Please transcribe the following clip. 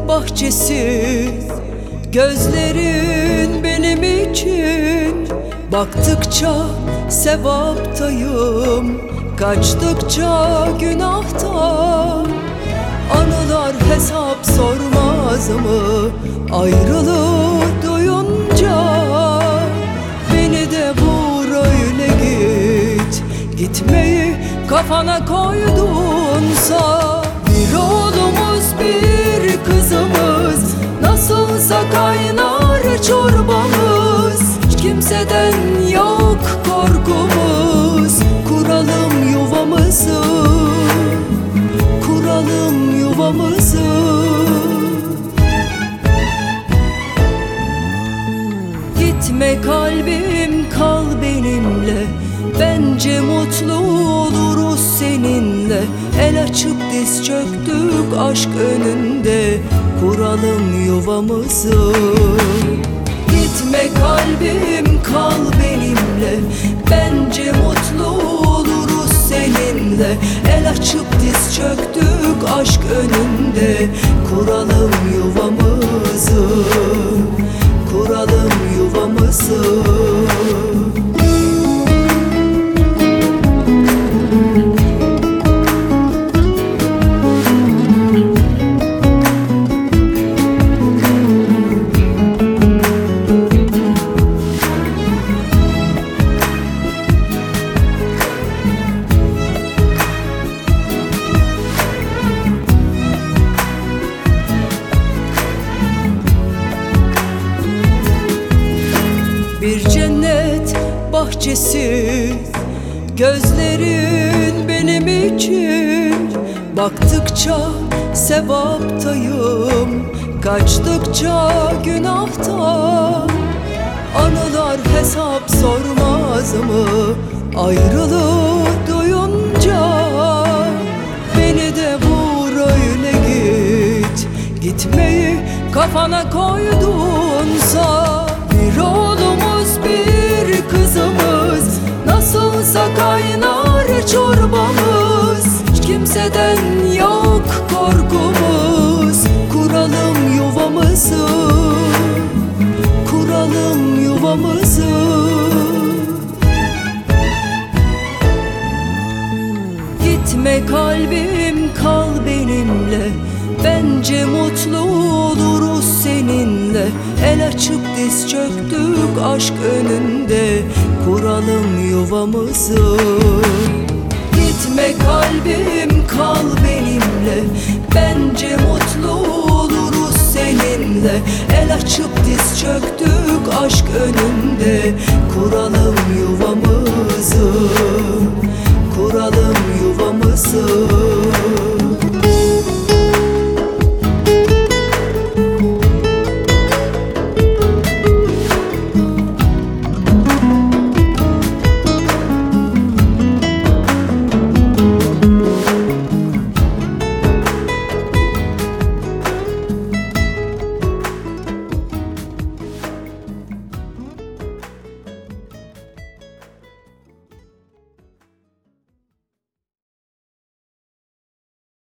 bahçesi, gözlerin benim için. Baktıkça sevaptayım, kaçtıkça günahta. Anılar hesap sormaz mı ayrılığı duyunca? Beni de vur öyle git, gitmeyi kafana koydunsa. Bir oğlumuz bir kızımız, nasılsa kaynar çorbamız. Hiç kimseden yok korkumuz, kuralım yuvamızı, kuralım yuvamızı. Gitme kalbim, kal benimle, bence mutlu oluruz seninle. El açıp diz çöktük aşk önünde, kuralım yuvamızı. Gitme kalbim, kal benimle, bence mutlu oluruz seninle. El açıp diz çöktük aşk önünde, kuralım yuvamızı, kuralım yuvamızı. Bir cennet bahçesi, gözlerin benim için. Baktıkça sevaptayım, kaçtıkça günahta. Anılar hesap sormaz mı ayrılığı duyunca? Beni de vur öyle git, gitmeyi kafana koydunsa. Bir oğlumuz bir kızımız, nasılsa kaynar çorbamız. Hiç kimseden yok korkumuz, kuralım yuvamızı, kuralım yuvamızı. Gitme kalbim, kal benimle, bence mutlu oluruz seninle. El açıp diz çöktük aşk önünde, kuralım yuvamızı. Gitme kalbim, kal benimle, bence mutlu oluruz seninle. El açıp diz çöktük aşk önünde,